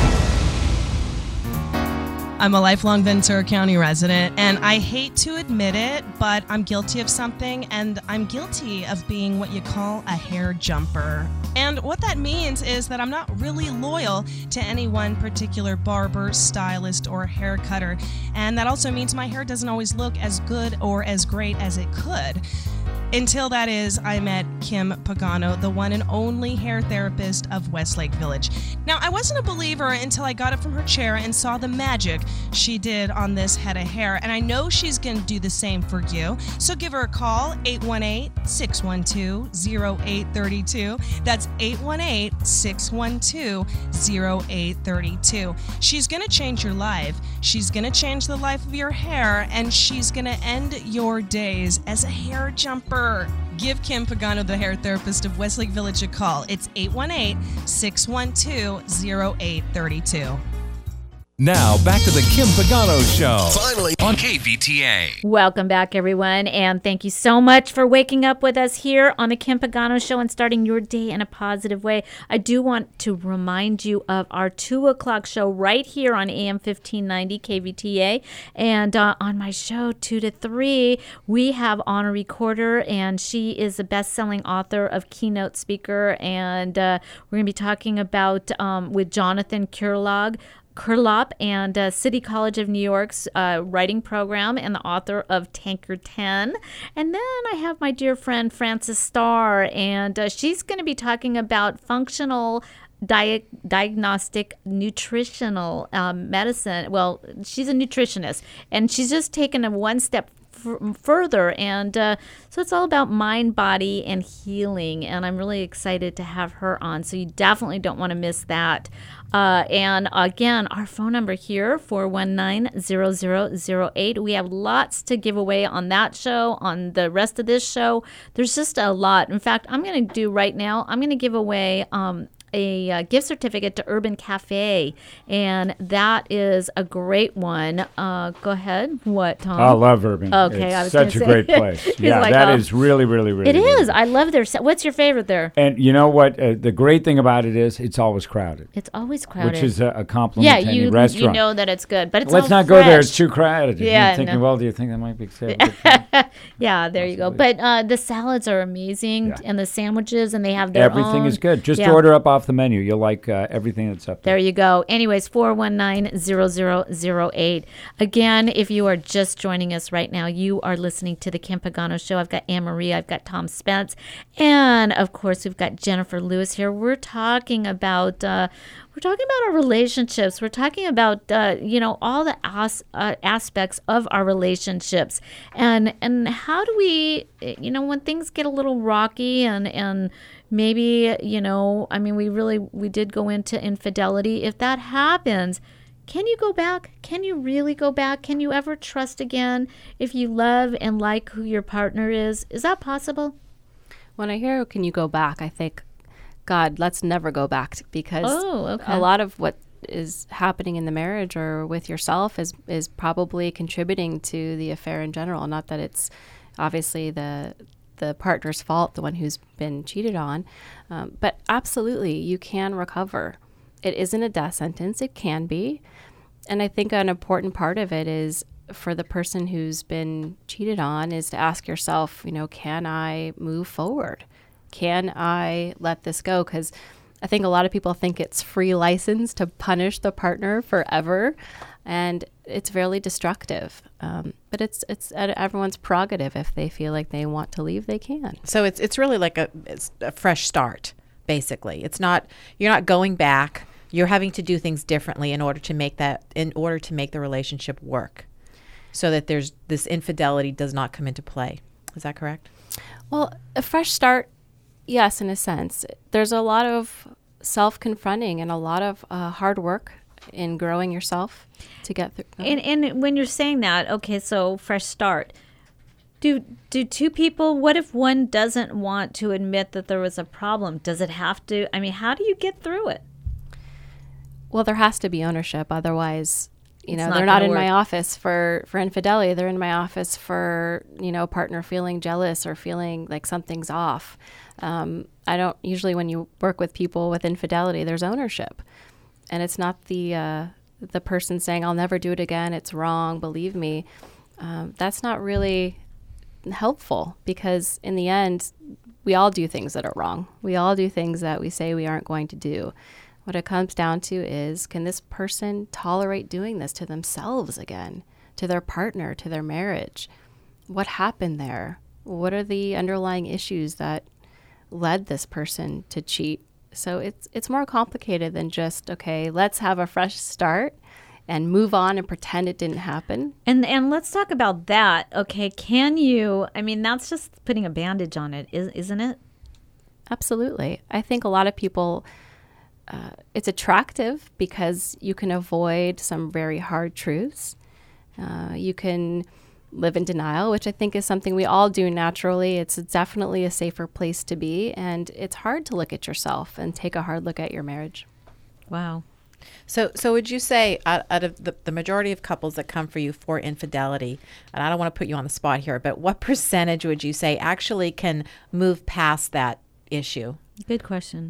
I'm a lifelong Ventura County resident, and I hate to admit it, but I'm guilty of something, and I'm guilty of being what you call a hair jumper. And what that means is that I'm not really loyal to any one particular barber, stylist, or hair cutter. And that also means my hair doesn't always look as good or as great as it could. Until that is, I met Kim Pagano, the one and only hair therapist of Westlake Village. Now, I wasn't a believer until I got up from her chair and saw the magic she did on this head of hair, and I know she's going to do the same for you. So give her a call, 818-612-0832. That's 818-612-0832. She's going to change your life. She's going to change the life of your hair, and she's going to end your days as a hair jumper. Give Kim Pagano, the hair therapist of Westlake Village, a call. It's 818-612-0832. Now, back to the Kim Pagano Show. Finally, on KVTA. Welcome back, everyone, and thank you so much for waking up with us here on the Kim Pagano Show and starting your day in a positive way. I do want to remind you of our 2 o'clock show right here on AM 1590 KVTA, and on my show 2 to 3, we have Anna Recorder, and she is a best-selling author of keynote speaker, and we're going to be talking about with Jonathan Kurlop and City College of New York's writing program and the author of Tanker 10. And then I have my dear friend Frances Starr, and she's going to be talking about functional diagnostic nutritional medicine. Well, she's a nutritionist, and she's just taken it one step further, and so it's all about mind, body, and healing, and I'm really excited to have her on, so you definitely don't want to miss that. And again, our phone number here, 419-0008. We have lots to give away on that show, on the rest of this show. There's just a lot. In fact, I'm going to do right now, I'm going to give away a gift certificate to Urban Cafe, and that is a great one. Go ahead. What, Tom? I love Urban. Okay, it's such a great place. Yeah, like, that is really, really, really. It is. I love their. What's your favorite there? And you know what? The great thing about it is it's always crowded. It's always crowded, which is a compliment to any restaurant. You know that it's good, but it's let's not fresh. Go there. It's too crowded. Yeah, you're thinking, well, do you think that might be acceptable? Yeah, there you go. But the salads are amazing, and the sandwiches, and they have their everything own. Is good. Just order up off the menu. You'll like everything that's up there. There you go. Anyways, 419-0008. Again, if you are just joining us right now, you are listening to the Kim Pagano Show. I've got Anne-Marie, I've got Tom Spence, and of course, we've got Jennifer Lewis here. We're talking about our relationships. We're talking about all the aspects of our relationships, and how do we, when things get a little rocky and maybe, we did go into infidelity. If that happens, can you go back? Can you really go back? Can you ever trust again if you love and like who your partner is? Is that possible? When I hear, can you go back, I think, God, let's never go back, because okay. A lot of what is happening in the marriage or with yourself is probably contributing to the affair in general. Not that it's obviously the partner's fault, the one who's been cheated on. But absolutely, you can recover. It isn't a death sentence. It can be. And I think an important part of it is for the person who's been cheated on is to ask yourself, can I move forward? Can I let this go? Because I think a lot of people think it's free license to punish the partner forever. And it's really destructive. But it's everyone's prerogative. If they feel like they want to leave, they can. So it's really like a fresh start, basically. It's not, you're not going back. You're having to do things differently in order to make the relationship work, so that there's this infidelity does not come into play. Is that correct? Well, a fresh start, yes, in a sense. There's a lot of self-confronting and a lot of hard work in growing yourself to get through. And when you're saying that, okay, so fresh start. Do two people, what if one doesn't want to admit that there was a problem? Does it have to, I mean, how do you get through it? Well, there has to be ownership. Otherwise, It's they're not not gonna in my work. office for infidelity. They're in my office for, a partner feeling jealous or feeling like something's off. I don't, usually when you work with people with infidelity, there's ownership. And it's not the person saying, I'll never do it again. It's wrong. Believe me. That's not really helpful, because in the end, we all do things that are wrong. We all do things that we say we aren't going to do. What it comes down to is, can this person tolerate doing this to themselves again, to their partner, to their marriage? What happened there? What are the underlying issues that led this person to cheat? So it's more complicated than just, okay, let's have a fresh start and move on and pretend it didn't happen. And let's talk about that. Okay, can you, I mean, that's just putting a bandage on it, isn't it? Absolutely. I think a lot of people, it's attractive because you can avoid some very hard truths. You can live in denial, which I think is something we all do naturally. It's definitely a safer place to be. And it's hard to look at yourself and take a hard look at your marriage. Wow. So would you say out of the majority of couples that come for you for infidelity, and I don't want to put you on the spot here, but what percentage would you say actually can move past that issue? Good question.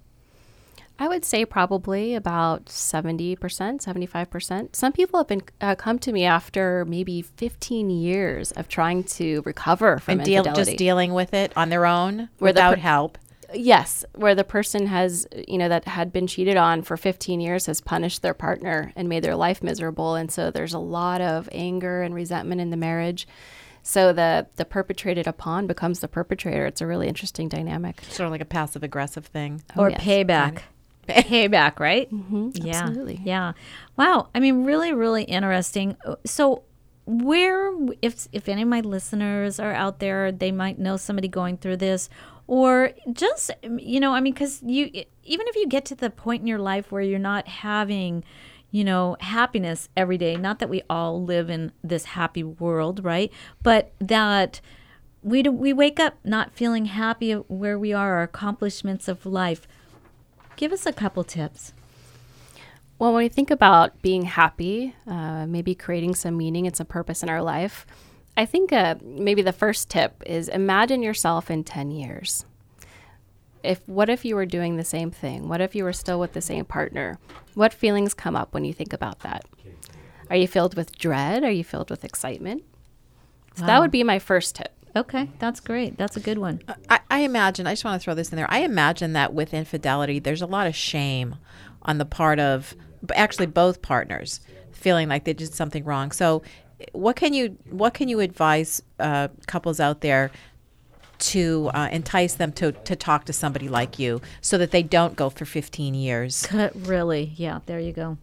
I would say probably about 70%, 75%. Some people have been come to me after maybe 15 years of trying to recover from infidelity. Just dealing with it on their own Where without help. Yes, where the person has, that had been cheated on for 15 years has punished their partner and made their life miserable. And so there's a lot of anger and resentment in the marriage. So the perpetrated upon becomes the perpetrator. It's a really interesting dynamic. Sort of like a passive aggressive thing. Or yes. payback. Payback, right? Mm-hmm, Yeah. absolutely. Yeah. Wow. I mean, really, really interesting. So where, if any of my listeners are out there, they might know somebody going through this, or just, because even if you get to the point in your life where you're not having, happiness every day, not that we all live in this happy world, right? But that we wake up not feeling happy where we are, our accomplishments of life. Give us a couple tips. Well, when we think about being happy, maybe creating some meaning and some purpose in our life, I think maybe the first tip is imagine yourself in 10 years. What if you were doing the same thing? What if you were still with the same partner? What feelings come up when you think about that? Are you filled with dread? Are you filled with excitement? So that would be my first tip. Okay, that's great. That's a good one. I imagine, I just want to throw this in there. I imagine that with infidelity, there's a lot of shame on the part of actually both partners feeling like they did something wrong. So what can you advise couples out there to entice them to talk to somebody like you so that they don't go for 15 years? Really? Yeah, there you go.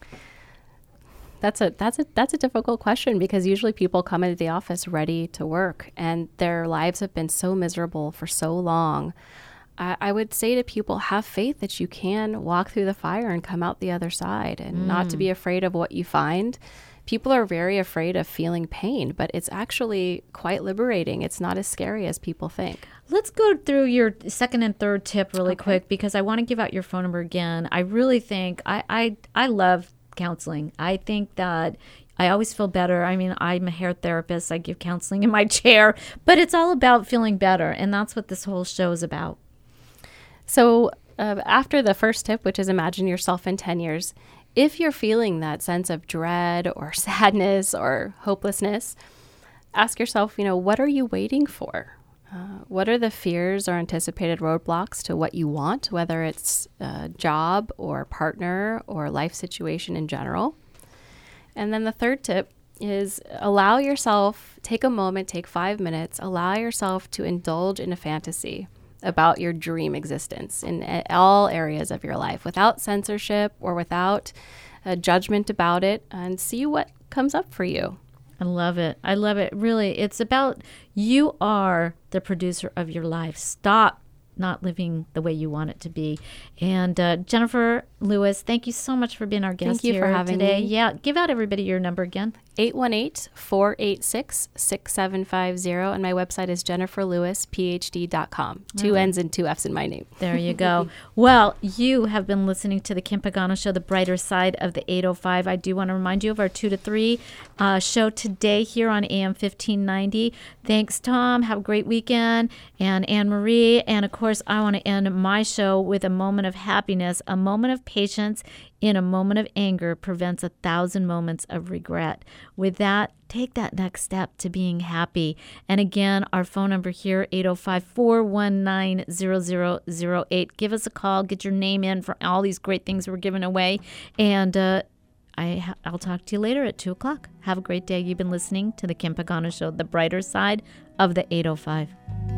That's a difficult question, because usually people come into the office ready to work and their lives have been so miserable for so long. I would say to people, have faith that you can walk through the fire and come out the other side, and not to be afraid of what you find. People are very afraid of feeling pain, but it's actually quite liberating. It's not as scary as people think. Let's go through your second and third tip really quick, because I want to give out your phone number again. I really think I love counseling. I think that I always feel better. I mean, I'm a hair therapist. I give counseling in my chair, but it's all about feeling better. And that's what this whole show is about. So after the first tip, which is imagine yourself in 10 years, if you're feeling that sense of dread or sadness or hopelessness, ask yourself, what are you waiting for? What are the fears or anticipated roadblocks to what you want, whether it's a job or partner or life situation in general? And then the third tip is allow yourself, take a moment, take 5 minutes, allow yourself to indulge in a fantasy about your dream existence in all areas of your life, without censorship or without judgment about it, and see what comes up for you. I love it. I love it. Really, it's about you are the producer of your life. Stop not living the way you want it to be. And Jennifer Lewis, thank you so much for being our guest Thank you here for having today. me. Yeah, give out everybody your number again. 818-486-6750, and my website is jenniferlewisphd.com. 2 N's and 2 F's in my name. There you go. Well, you have been listening to the Kim Pagano Show, the brighter side of the 805. I do want to remind you of our 2 to 3 show today here on AM 1590. Thanks, Tom. Have a great weekend. And Anne-Marie. And, of course, I want to end my show with a moment of happiness, a moment of patience in a moment of anger prevents 1,000 moments of regret. With that, take that next step to being happy. And again, our phone number here, 805-419-0008. Give us a call. Get your name in for all these great things we're giving away. And I'll talk to you later at 2 o'clock. Have a great day. You've been listening to the Kim Pagano Show, the brighter side of the 805.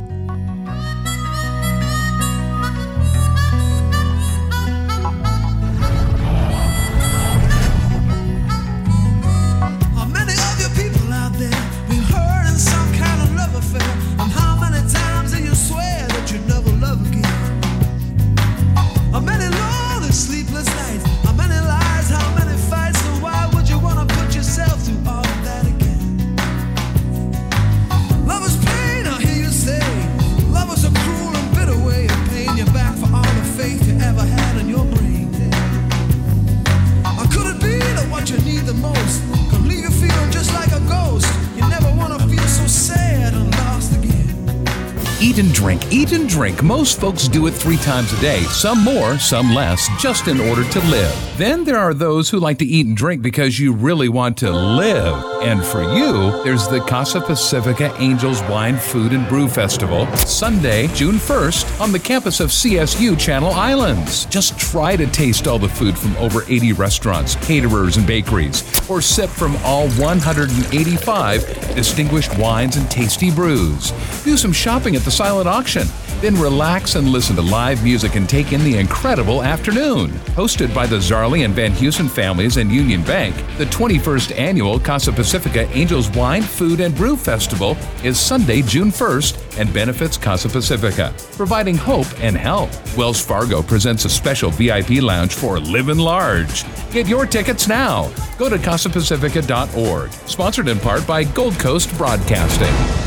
Sleepless nights, how many lies, how many fights, so why would you want to put yourself through all of that again? Love is pain, I hear you say. Love is a cruel and bitter way of paying you back for all the faith you ever had in your brain. Or could it be that what you need the most could leave you feeling just like a ghost? You never want to feel so sad and lost again. Eat and drink, eat and drink. Most folks do it 3 times a day, some more, some less, just in order to live. Then there are those who like to eat and drink because you really want to live. And for you, there's the Casa Pacifica Angels Wine, Food, and Brew Festival, Sunday, June 1st, on the campus of CSU Channel Islands. Just try to taste all the food from over 80 restaurants, caterers, and bakeries, or sip from all 185 distinguished wines and tasty brews. Do some shopping at the silent auction. Then relax and listen to live music and take in the incredible afternoon. Hosted by the Zarley and Van Heusen families and Union Bank, the 21st annual Casa Pacifica Angels Wine, Food, and Brew Festival is Sunday, June 1st, and benefits Casa Pacifica, providing hope and help. Wells Fargo presents a special VIP lounge for Livin' Large. Get your tickets now. Go to CasaPacifica.org. Sponsored in part by Gold Coast Broadcasting.